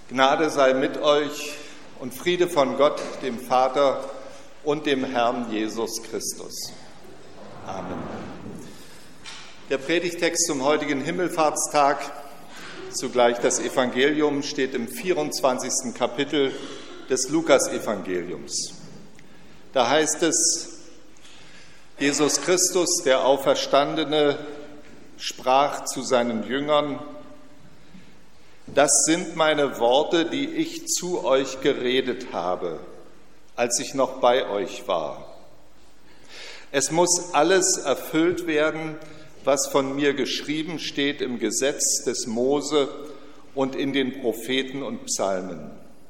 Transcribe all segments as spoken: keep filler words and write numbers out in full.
Gnade sei mit euch und Friede von Gott, dem Vater und dem Herrn Jesus Christus. Amen. Der Predigtext zum heutigen Himmelfahrtstag, zugleich das Evangelium, steht im vierundzwanzigsten Kapitel des Lukasevangeliums. Da heißt es: Jesus Christus, der Auferstandene, sprach zu seinen Jüngern: Das sind meine Worte, die ich zu euch geredet habe, als ich noch bei euch war. Es muss alles erfüllt werden, was von mir geschrieben steht im Gesetz des Mose und in den Propheten und Psalmen.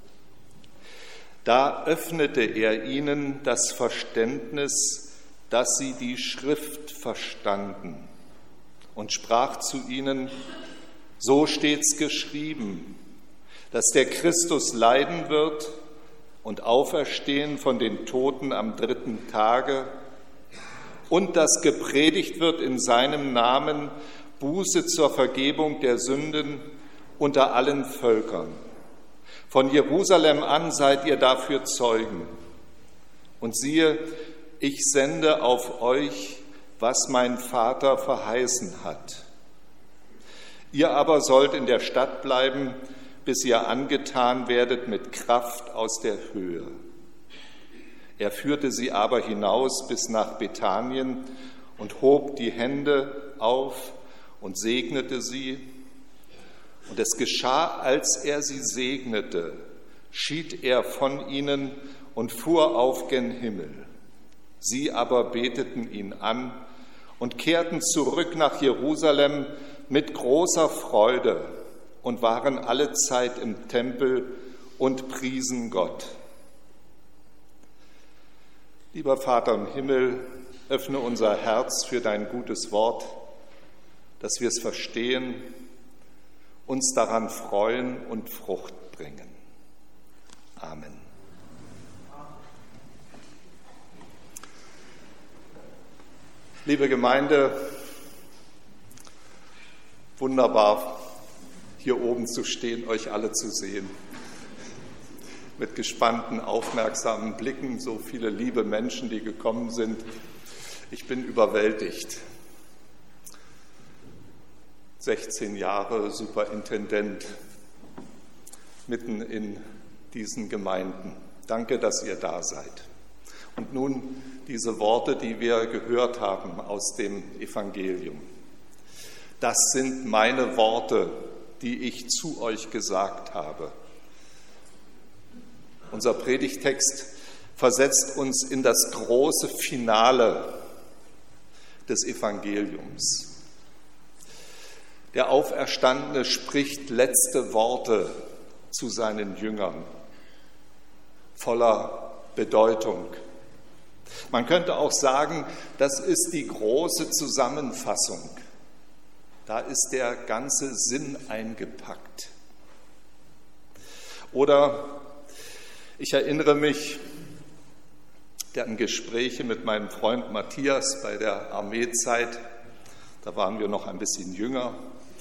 Da öffnete er ihnen das Verständnis, dass sie die Schrift verstanden, und sprach zu ihnen: So steht's geschrieben, dass der Christus leiden wird und auferstehen von den Toten am dritten Tage und dass gepredigt wird in seinem Namen Buße zur Vergebung der Sünden unter allen Völkern. Von Jerusalem an seid ihr dafür Zeugen. Und siehe, ich sende auf euch, was mein Vater verheißen hat. Ihr aber sollt in der Stadt bleiben, bis ihr angetan werdet mit Kraft aus der Höhe. Er führte sie aber hinaus bis nach Bethanien und hob die Hände auf und segnete sie. Und es geschah, als er sie segnete, schied er von ihnen und fuhr auf gen Himmel. Sie aber beteten ihn an und kehrten zurück nach Jerusalem mit großer Freude und waren allezeit im Tempel und priesen Gott. Lieber Vater im Himmel, öffne unser Herz für dein gutes Wort, dass wir es verstehen, uns daran freuen und Frucht bringen. Amen. Liebe Gemeinde, wunderbar, hier oben zu stehen, euch alle zu sehen. Mit gespannten, aufmerksamen Blicken, so viele liebe Menschen, die gekommen sind. Ich bin überwältigt. sechzehn Jahre Superintendent mitten in diesen Gemeinden. Danke, dass ihr da seid. Und nun diese Worte, die wir gehört haben aus dem Evangelium. Das sind meine Worte, die ich zu euch gesagt habe. Unser Predigtext versetzt uns in das große Finale des Evangeliums. Der Auferstandene spricht letzte Worte zu seinen Jüngern, voller Bedeutung. Man könnte auch sagen, das ist die große Zusammenfassung. Da ist der ganze Sinn eingepackt. Oder ich erinnere mich an Gespräche mit meinem Freund Matthias bei der Armeezeit. Da waren wir noch ein bisschen jünger.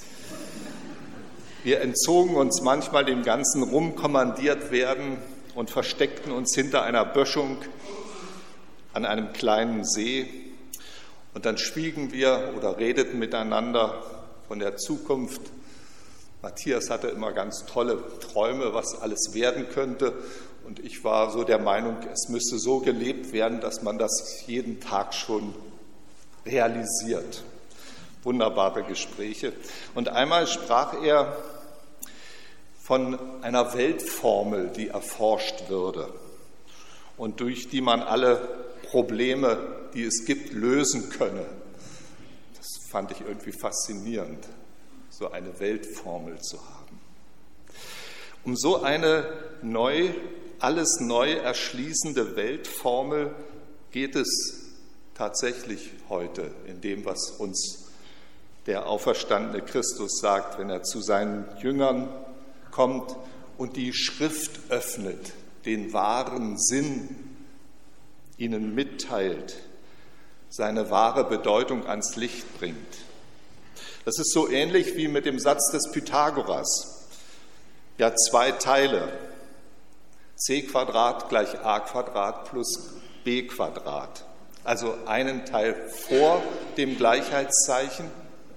Wir entzogen uns manchmal dem ganzen rumkommandiert werden und versteckten uns hinter einer Böschung an einem kleinen See. Und dann schwiegen wir oder redeten miteinander von der Zukunft. Matthias hatte immer ganz tolle Träume, was alles werden könnte. Und ich war so der Meinung, es müsste so gelebt werden, dass man das jeden Tag schon realisiert. Wunderbare Gespräche. Und einmal sprach er von einer Weltformel, die erforscht würde und durch die man alle Probleme, die es gibt, lösen könne. Das fand ich irgendwie faszinierend, so eine Weltformel zu haben. Um so eine neu, alles neu erschließende Weltformel geht es tatsächlich heute in dem, was uns der auferstandene Christus sagt, wenn er zu seinen Jüngern kommt und die Schrift öffnet, den wahren Sinn ihnen mitteilt, seine wahre Bedeutung ans Licht bringt. Das ist so ähnlich wie mit dem Satz des Pythagoras. ja zwei Teile. c Quadrat gleich a Quadrat plus b Quadrat. Also einen Teil vor dem Gleichheitszeichen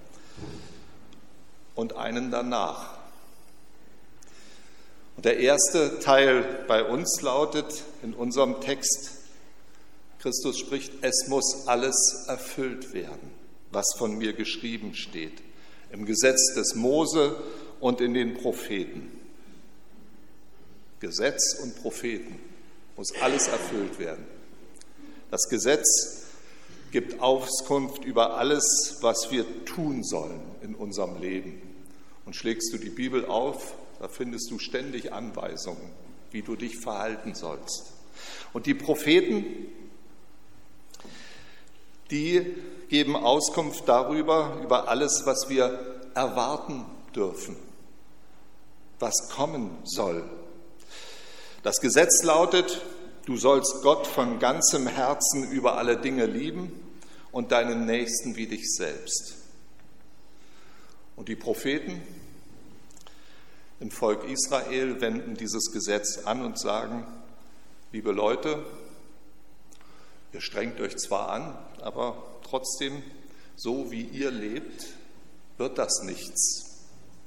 und einen danach. Und der erste Teil bei uns lautet in unserem Text, Christus spricht, es muss alles erfüllt werden, was von mir geschrieben steht, im Gesetz des Mose und in den Propheten. Gesetz und Propheten muss alles erfüllt werden. Das Gesetz gibt Auskunft über alles, was wir tun sollen in unserem Leben. Und schlägst du die Bibel auf, da findest du ständig Anweisungen, wie du dich verhalten sollst. Und die Propheten, die geben Auskunft darüber, über alles, was wir erwarten dürfen, was kommen soll. Das Gesetz lautet, du sollst Gott von ganzem Herzen über alle Dinge lieben und deinen Nächsten wie dich selbst. Und die Propheten im Volk Israel wenden dieses Gesetz an und sagen, liebe Leute, ihr strengt euch zwar an, aber trotzdem, so wie ihr lebt, wird das nichts.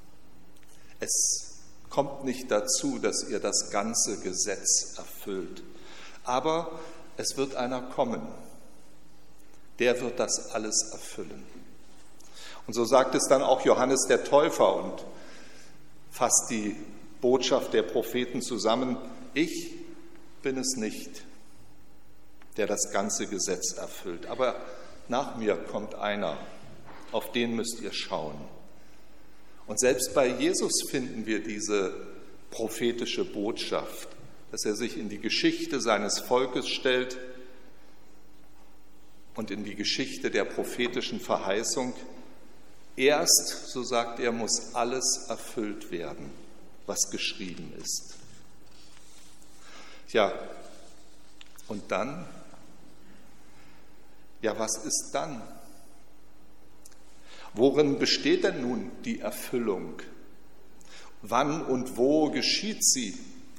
Es kommt nicht dazu, dass ihr das ganze Gesetz erfüllt. Aber es wird einer kommen, der wird das alles erfüllen. Und so sagt es dann auch Johannes der Täufer und fasst die Botschaft der Propheten zusammen. Ich bin es nicht, der das ganze Gesetz erfüllt. Aber nach mir kommt einer, auf den müsst ihr schauen. Und selbst bei Jesus finden wir diese prophetische Botschaft, dass er sich in die Geschichte seines Volkes stellt und in die Geschichte der prophetischen Verheißung. Erst, so sagt er, muss alles erfüllt werden, was geschrieben ist. Ja, und dann? Ja, was ist dann? Worin besteht denn nun die Erfüllung? Wann und wo geschieht sie?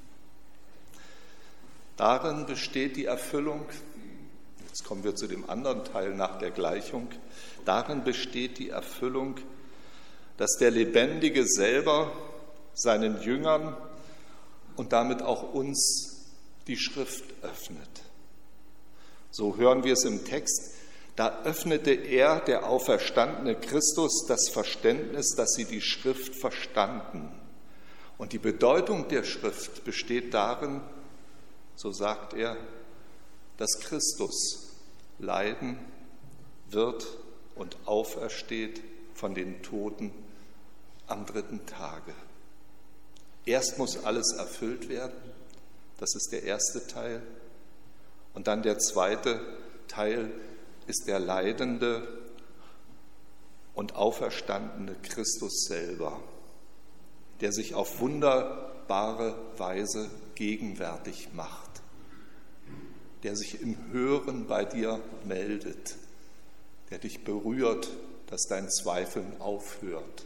Darin besteht die Erfüllung, jetzt kommen wir zu dem anderen Teil nach der Gleichung, darin besteht die Erfüllung, dass der Lebendige selber seinen Jüngern und damit auch uns die Schrift öffnet. So hören wir es im Text. Da öffnete er, der auferstandene Christus, das Verständnis, dass sie die Schrift verstanden. Und die Bedeutung der Schrift besteht darin, so sagt er, dass Christus leiden wird und aufersteht von den Toten am dritten Tage. Erst muss alles erfüllt werden, das ist der erste Teil. Und dann der zweite Teil ist der leidende und auferstandene Christus selber, der sich auf wunderbare Weise gegenwärtig macht, der sich im Hören bei dir meldet, der dich berührt, dass dein Zweifeln aufhört,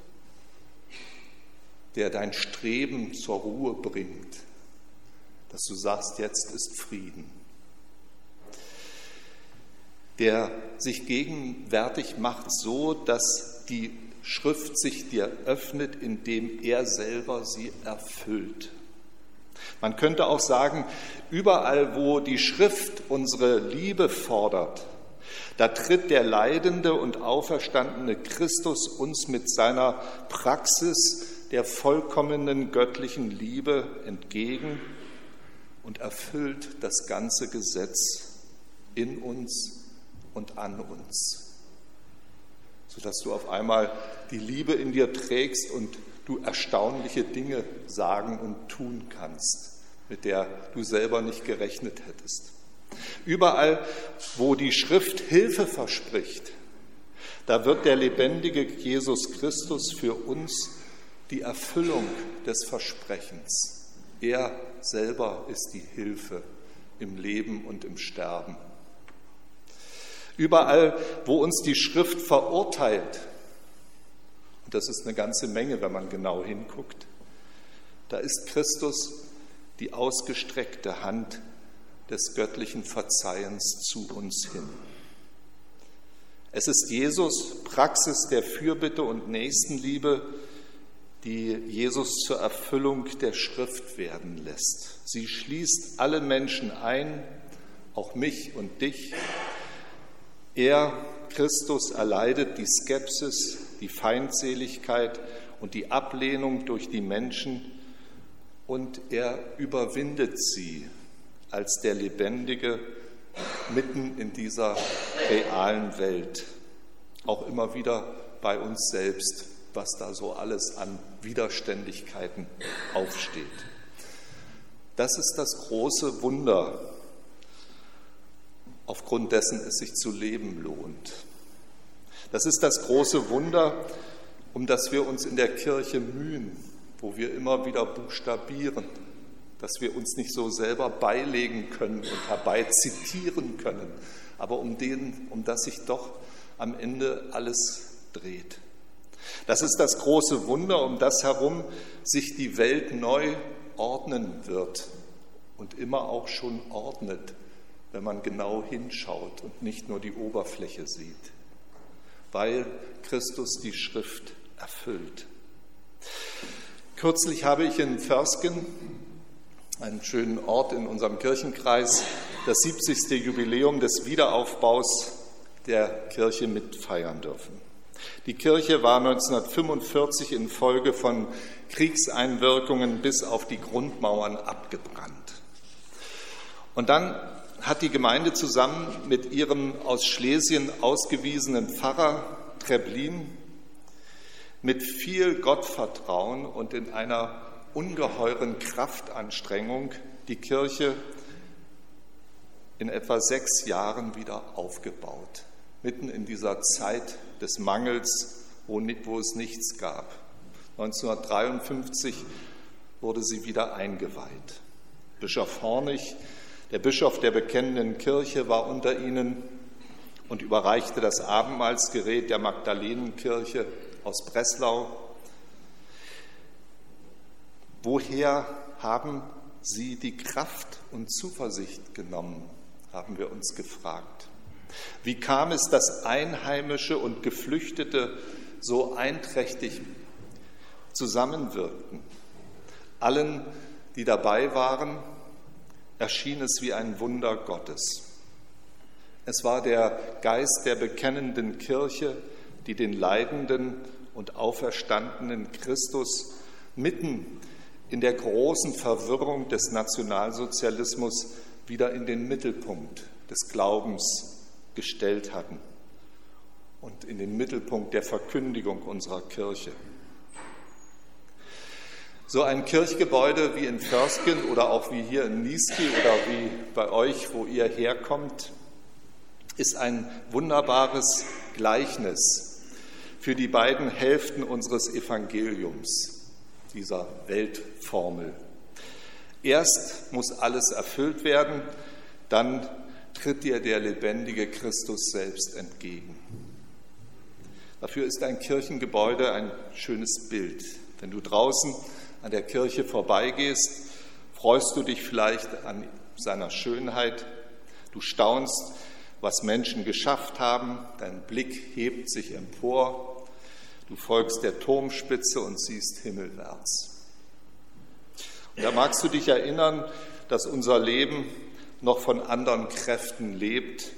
der dein Streben zur Ruhe bringt, dass du sagst, jetzt ist Frieden, der sich gegenwärtig macht so, dass die Schrift sich dir öffnet, indem er selber sie erfüllt. Man könnte auch sagen, überall, wo die Schrift unsere Liebe fordert, da tritt der leidende und auferstandene Christus uns mit seiner Praxis der vollkommenen göttlichen Liebe entgegen und erfüllt das ganze Gesetz in uns und an uns, sodass du auf einmal die Liebe in dir trägst und du erstaunliche Dinge sagen und tun kannst, mit der du selber nicht gerechnet hättest. Überall, wo die Schrift Hilfe verspricht, da wird der lebendige Jesus Christus für uns die Erfüllung des Versprechens. Er selber ist die Hilfe im Leben und im Sterben. Überall, wo uns die Schrift verurteilt, und das ist eine ganze Menge, wenn man genau hinguckt, Da ist Christus, die ausgestreckte Hand des göttlichen Verzeihens zu uns hin. Es ist Jesus, Praxis der Fürbitte und Nächstenliebe, die Jesus zur Erfüllung der Schrift werden lässt. Sie schließt alle Menschen ein, auch mich und dich. Er, Christus, erleidet die Skepsis, die Feindseligkeit und die Ablehnung durch die Menschen und er überwindet sie als der Lebendige mitten in dieser realen Welt. Auch immer wieder bei uns selbst, was da so alles an Widerständigkeiten aufsteht. Das ist das große Wunder, aufgrund dessen es sich zu leben lohnt. Das ist das große Wunder, um das wir uns in der Kirche mühen, wo wir immer wieder buchstabieren, dass wir uns nicht so selber beilegen können und herbei zitieren können, aber um, den, um das sich doch am Ende alles dreht. Das ist das große Wunder, um das herum sich die Welt neu ordnen wird und immer auch schon ordnet, wenn man genau hinschaut und nicht nur die Oberfläche sieht, weil Christus die Schrift erfüllt. Kürzlich habe ich in Vörsken, einen schönen Ort in unserem Kirchenkreis, das siebzigste Jubiläum des Wiederaufbaus der Kirche mitfeiern dürfen. Die Kirche war neunzehnhundertfünfundvierzig infolge von Kriegseinwirkungen bis auf die Grundmauern abgebrannt. Und dann hat die Gemeinde zusammen mit ihrem aus Schlesien ausgewiesenen Pfarrer Treblin mit viel Gottvertrauen und in einer ungeheuren Kraftanstrengung die Kirche in etwa sechs Jahren wieder aufgebaut, mitten in dieser Zeit des Mangels, wo, wo es nichts gab. neunzehnhundertdreiundfünfzig wurde sie wieder eingeweiht. Bischof Hornig, der Bischof der bekennenden Kirche, war unter ihnen und überreichte das Abendmahlsgerät der Magdalenenkirche aus Breslau. Woher haben sie die Kraft und Zuversicht genommen, haben wir uns gefragt. Wie kam es, dass Einheimische und Geflüchtete so einträchtig zusammenwirkten? Allen, die dabei waren, erschien es wie ein Wunder Gottes. Es war der Geist der bekennenden Kirche, die den leidenden und auferstandenen Christus mitten in der großen Verwirrung des Nationalsozialismus wieder in den Mittelpunkt des Glaubens gestellt hatten und in den Mittelpunkt der Verkündigung unserer Kirche. So ein Kirchgebäude wie in Vörsken oder auch wie hier in Niesky oder wie bei euch, wo ihr herkommt, ist ein wunderbares Gleichnis für die beiden Hälften unseres Evangeliums, dieser Weltformel. Erst muss alles erfüllt werden, dann tritt dir der lebendige Christus selbst entgegen. Dafür ist ein Kirchengebäude ein schönes Bild. Wenn du draußen an der Kirche vorbeigehst, freust du dich vielleicht an seiner Schönheit. Du staunst, was Menschen geschafft haben. Dein Blick hebt sich empor. Du folgst der Turmspitze und siehst himmelwärts. Und da magst du dich erinnern, dass unser Leben noch von anderen Kräften lebt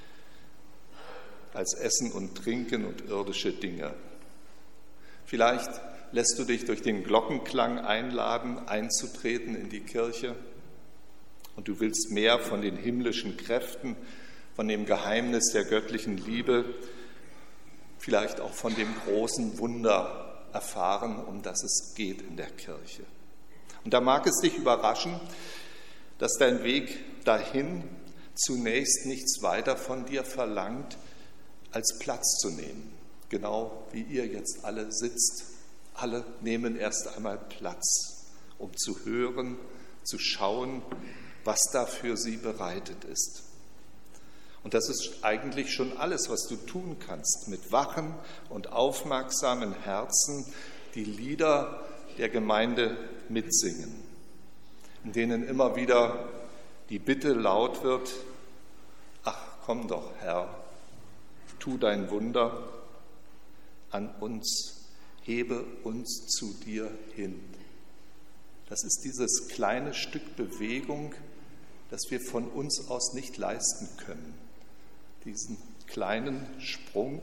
als Essen und Trinken und irdische Dinge. Vielleicht lässt du dich durch den Glockenklang einladen, einzutreten in die Kirche und du willst mehr von den himmlischen Kräften, von dem Geheimnis der göttlichen Liebe, vielleicht auch von dem großen Wunder erfahren, um das es geht in der Kirche. Und da mag es dich überraschen, dass dein Weg dahin zunächst nichts weiter von dir verlangt, als Platz zu nehmen, genau wie ihr jetzt alle sitzt. Alle nehmen erst einmal Platz, um zu hören, zu schauen, was da für sie bereitet ist. Und das ist eigentlich schon alles, was du tun kannst, mit wachen und aufmerksamen Herzen die Lieder der Gemeinde mitsingen, in denen immer wieder die Bitte laut wird: Ach, komm doch, Herr, tu dein Wunder an uns, hebe uns zu dir hin. Das ist dieses kleine Stück Bewegung, das wir von uns aus nicht leisten können. Diesen kleinen Sprung,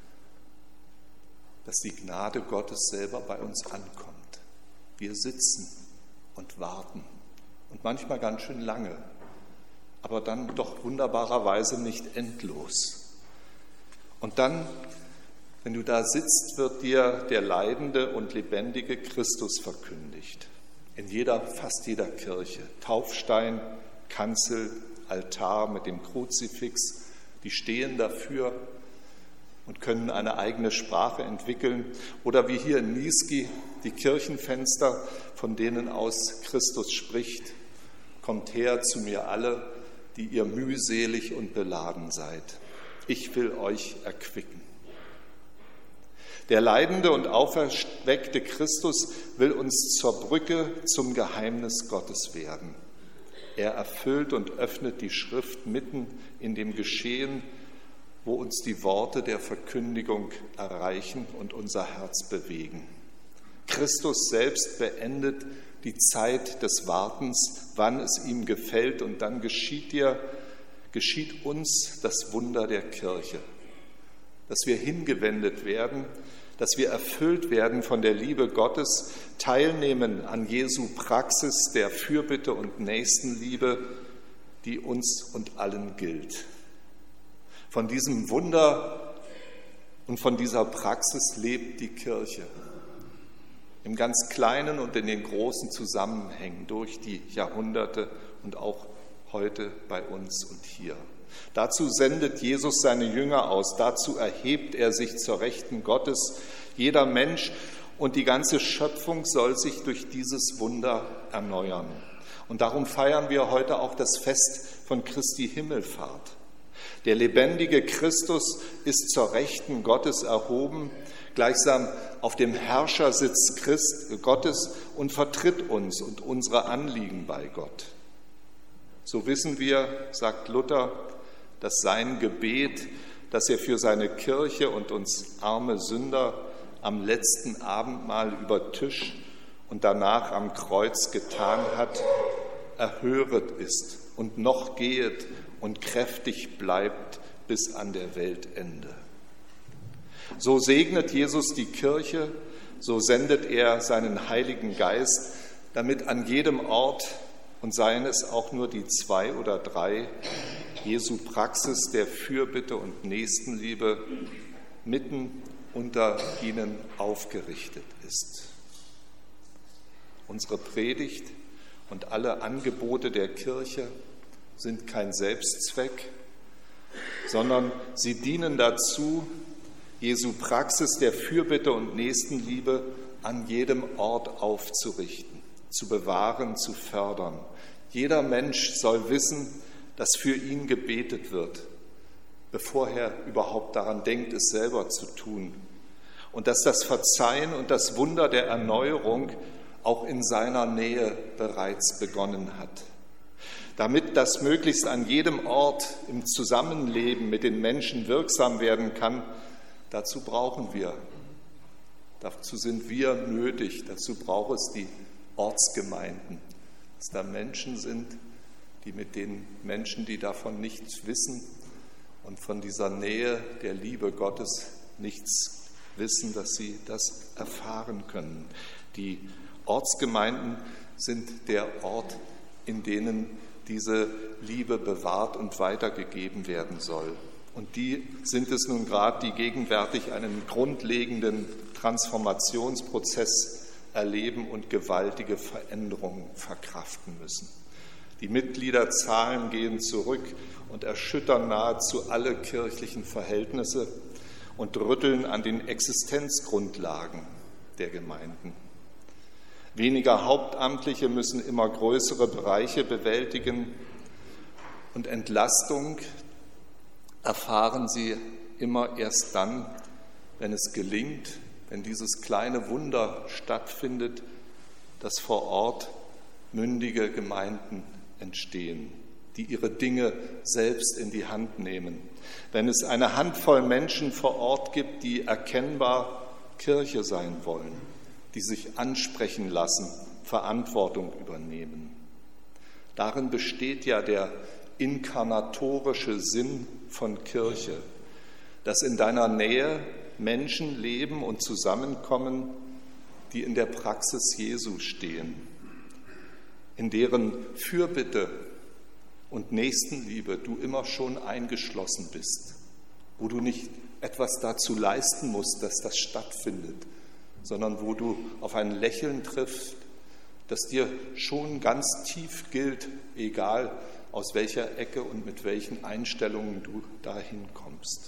dass die Gnade Gottes selber bei uns ankommt. Wir sitzen und warten und manchmal ganz schön lange, aber dann doch wunderbarerweise nicht endlos. Und dann, wenn du da sitzt, wird dir der leidende und lebendige Christus verkündigt. In jeder, fast jeder Kirche. Taufstein, Kanzel, Altar mit dem Kruzifix, die stehen dafür und können eine eigene Sprache entwickeln. Oder wie hier in Niesky die Kirchenfenster, von denen aus Christus spricht: Kommt her zu mir alle, die ihr mühselig und beladen seid. Ich will euch erquicken. Der leidende und auferweckte Christus will uns zur Brücke zum Geheimnis Gottes werden. Er erfüllt und öffnet die Schrift mitten in dem Geschehen, wo uns die Worte der Verkündigung erreichen und unser Herz bewegen. Christus selbst beendet die Zeit des Wartens, wann es ihm gefällt, und dann geschieht dir, geschieht uns das Wunder der Kirche, dass wir hingewendet werden, dass wir erfüllt werden von der Liebe Gottes, teilnehmen an Jesu Praxis der Fürbitte und Nächstenliebe, die uns und allen gilt. Von diesem Wunder und von dieser Praxis lebt die Kirche im ganz Kleinen und in den großen Zusammenhängen durch die Jahrhunderte und auch heute bei uns und hier. Dazu sendet Jesus seine Jünger aus, dazu erhebt er sich zur Rechten Gottes. Jeder Mensch und die ganze Schöpfung soll sich durch dieses Wunder erneuern. Und darum feiern wir heute auch das Fest von Christi Himmelfahrt. Der lebendige Christus ist zur Rechten Gottes erhoben, gleichsam auf dem Herrschersitz Christ, Gottes, und vertritt uns und unsere Anliegen bei Gott. So wissen wir, sagt Luther, dass sein Gebet, das er für seine Kirche und uns arme Sünder am letzten Abendmahl über Tisch und danach am Kreuz getan hat, erhöret ist und noch gehet und kräftig bleibt bis an der Weltende. So segnet Jesus die Kirche, so sendet er seinen Heiligen Geist, damit an jedem Ort, und seien es auch nur die zwei oder drei, Jesu Praxis der Fürbitte und Nächstenliebe mitten unter ihnen aufgerichtet ist. Unsere Predigt und alle Angebote der Kirche sind kein Selbstzweck, sondern sie dienen dazu, Jesu Praxis der Fürbitte und Nächstenliebe an jedem Ort aufzurichten, zu bewahren, zu fördern. Jeder Mensch soll wissen, dass für ihn gebetet wird, bevor er überhaupt daran denkt, es selber zu tun. Und dass das Verzeihen und das Wunder der Erneuerung auch in seiner Nähe bereits begonnen hat. Damit das möglichst an jedem Ort im Zusammenleben mit den Menschen wirksam werden kann, dazu brauchen wir, dazu sind wir nötig, dazu braucht es die Ortsgemeinden, dass da Menschen sind, die mit den Menschen, die davon nichts wissen und von dieser Nähe der Liebe Gottes nichts wissen, dass sie das erfahren können. Die Ortsgemeinden sind der Ort, in denen diese Liebe bewahrt und weitergegeben werden soll. Und die sind es nun gerade, die gegenwärtig einen grundlegenden Transformationsprozess erleben und gewaltige Veränderungen verkraften müssen. Die Mitgliederzahlen gehen zurück und erschüttern nahezu alle kirchlichen Verhältnisse und rütteln an den Existenzgrundlagen der Gemeinden. Weniger Hauptamtliche müssen immer größere Bereiche bewältigen und Entlastung erfahren sie immer erst dann, wenn es gelingt, wenn dieses kleine Wunder stattfindet, dass vor Ort mündige Gemeinden entstehen, die ihre Dinge selbst in die Hand nehmen. Wenn es eine Handvoll Menschen vor Ort gibt, die erkennbar Kirche sein wollen, die sich ansprechen lassen, Verantwortung übernehmen. Darin besteht ja der inkarnatorische Sinn von Kirche, dass in deiner Nähe Menschen leben und zusammenkommen, die in der Praxis Jesu stehen, in deren Fürbitte und Nächstenliebe du immer schon eingeschlossen bist, wo du nicht etwas dazu leisten musst, dass das stattfindet, sondern wo du auf ein Lächeln triffst, das dir schon ganz tief gilt, egal aus welcher Ecke und mit welchen Einstellungen du dahin kommst.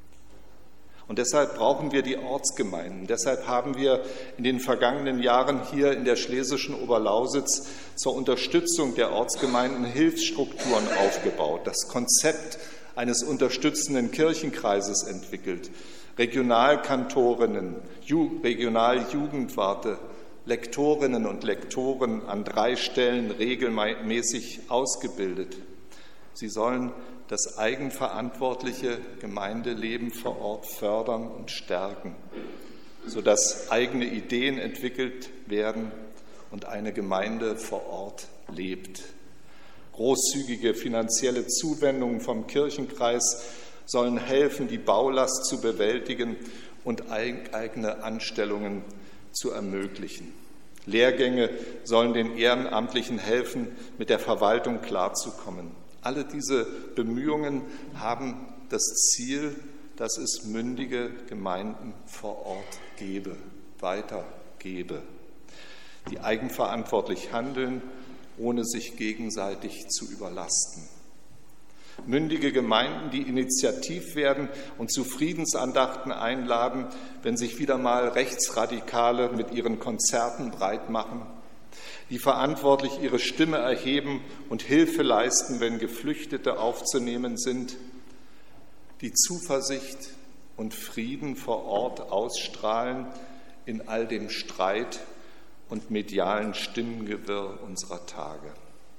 Und deshalb brauchen wir die Ortsgemeinden. Deshalb haben wir in den vergangenen Jahren hier in der schlesischen Oberlausitz zur Unterstützung der Ortsgemeinden Hilfsstrukturen aufgebaut, das Konzept eines unterstützenden Kirchenkreises entwickelt, Regionalkantorinnen, Ju- Regionaljugendwarte, Lektorinnen und Lektoren an drei Stellen regelmäßig ausgebildet. Sie sollen das eigenverantwortliche Gemeindeleben vor Ort fördern und stärken, sodass eigene Ideen entwickelt werden und eine Gemeinde vor Ort lebt. Großzügige finanzielle Zuwendungen vom Kirchenkreis sollen helfen, die Baulast zu bewältigen und eigene Anstellungen zu ermöglichen. Lehrgänge sollen den Ehrenamtlichen helfen, mit der Verwaltung klarzukommen. Alle diese Bemühungen haben das Ziel, dass es mündige Gemeinden vor Ort gebe, weitergebe, die eigenverantwortlich handeln, ohne sich gegenseitig zu überlasten. Mündige Gemeinden, die initiativ werden und zu Friedensandachten einladen, wenn sich wieder mal Rechtsradikale mit ihren Konzerten breit machen, die verantwortlich ihre Stimme erheben und Hilfe leisten, wenn Geflüchtete aufzunehmen sind, die Zuversicht und Frieden vor Ort ausstrahlen in all dem Streit und medialen Stimmengewirr unserer Tage.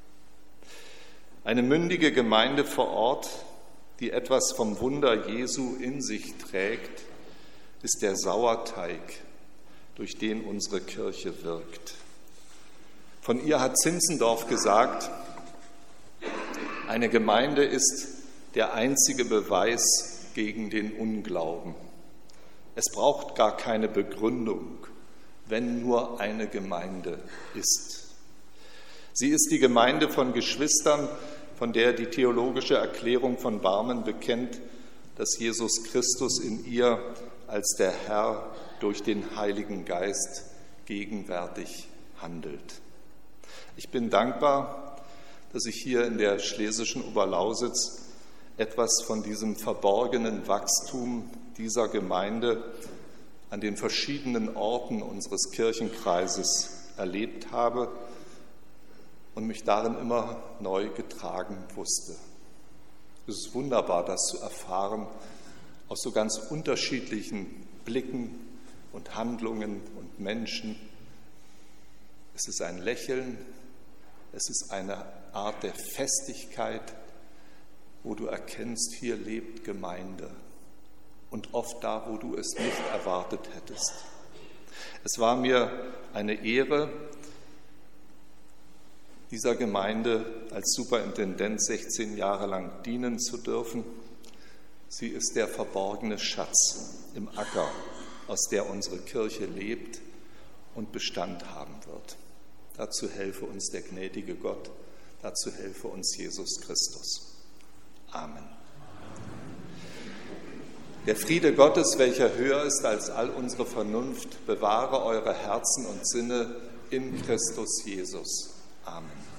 Eine mündige Gemeinde vor Ort, die etwas vom Wunder Jesu in sich trägt, ist der Sauerteig, durch den unsere Kirche wirkt. Von ihr hat Zinzendorf gesagt, eine Gemeinde ist der einzige Beweis gegen den Unglauben. Es braucht gar keine Begründung, wenn nur eine Gemeinde ist. Sie ist die Gemeinde von Geschwistern, von der die theologische Erklärung von Barmen bekennt, dass Jesus Christus in ihr als der Herr durch den Heiligen Geist gegenwärtig handelt. Ich bin dankbar, dass ich hier in der schlesischen Oberlausitz etwas von diesem verborgenen Wachstum dieser Gemeinde an den verschiedenen Orten unseres Kirchenkreises erlebt habe und mich darin immer neu getragen wusste. Es ist wunderbar, das zu erfahren aus so ganz unterschiedlichen Blicken und Handlungen und Menschen. Es ist ein Lächeln, es ist eine Art der Festigkeit, wo du erkennst, hier lebt Gemeinde und oft da, wo du es nicht erwartet hättest. Es war mir eine Ehre, dieser Gemeinde als Superintendent sechzehn Jahre lang dienen zu dürfen. Sie ist der verborgene Schatz im Acker, aus der unsere Kirche lebt und Bestand haben wird. Dazu helfe uns der gnädige Gott, dazu helfe uns Jesus Christus. Amen. Der Friede Gottes, welcher höher ist als all unsere Vernunft, bewahre eure Herzen und Sinne in Christus Jesus. Amen.